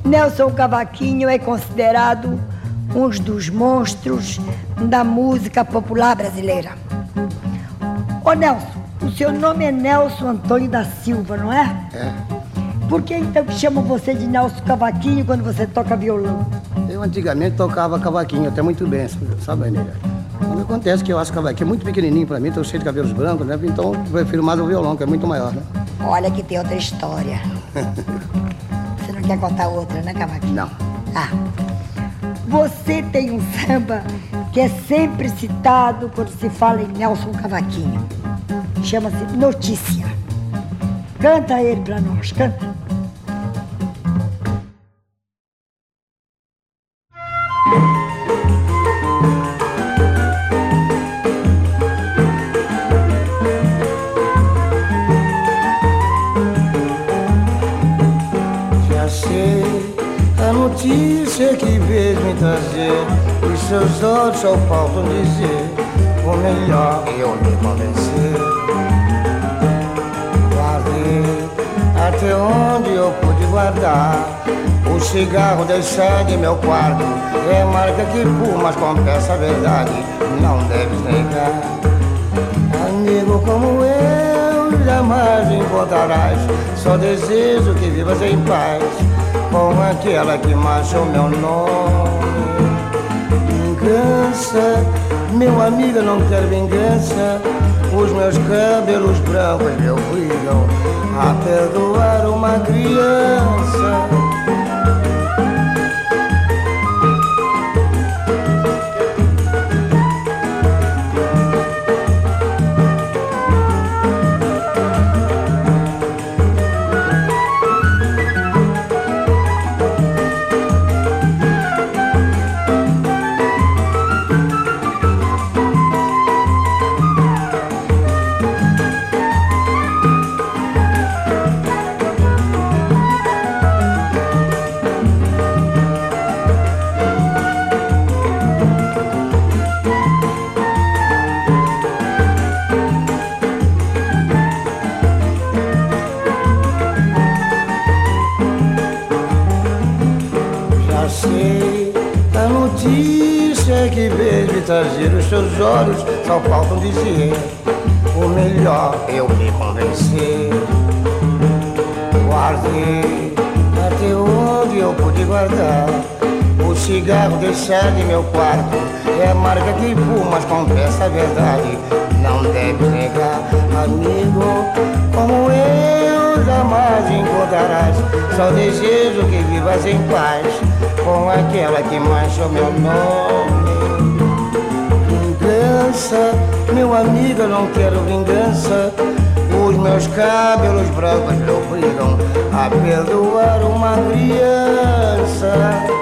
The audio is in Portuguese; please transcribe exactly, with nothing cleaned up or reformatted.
Nelson Cavaquinho é considerado um dos monstros da música popular brasileira. Ô Nelson, o seu nome é Nelson Antônio da Silva, não é? É. Por que então que chamam você de Nelson Cavaquinho quando você toca violão? Eu antigamente tocava cavaquinho até muito bem, sabe, né? Mas acontece que eu acho cavaquinho muito pequenininho pra mim, tô cheio de cabelos brancos, né? Então eu prefiro mais o violão, que é muito maior, né? Olha que tem outra história. Você não quer contar outra, né, Cavaquinho? Não. Ah, você tem um samba que é sempre citado quando se fala em Nelson Cavaquinho. Chama-se Notícia. Canta ele pra nós, canta. Já sei a notícia que vejo me trazer, os seus olhos só faltam dizer o melhor eu me convencer. Guardei até onde eu pude guardar o cigarro deixado em meu quarto. É marca que fumas, confessa a verdade, não deves negar. Amigo como eu jamais encontrarás, só desejo que vivas em paz com aquela que manchou meu nome. Vingança, meu amigo, não quero vingança. Os meus cabelos brancos me obrigam a perdoar uma criança. A notícia que vejo me trazer, os seus olhos só faltam dizer o melhor eu me convencer. Guardei até onde eu pude guardar o cigarro deixado em meu quarto. É a marca que fumas, confessa a verdade, não deve negar. Amigo como eu jamais encontrarás, só desejo que vivas em paz com aquela que manchou meu nome. Vingança, meu amigo, eu não quero vingança. Os meus cabelos brancos me obrigam a perdoar uma criança.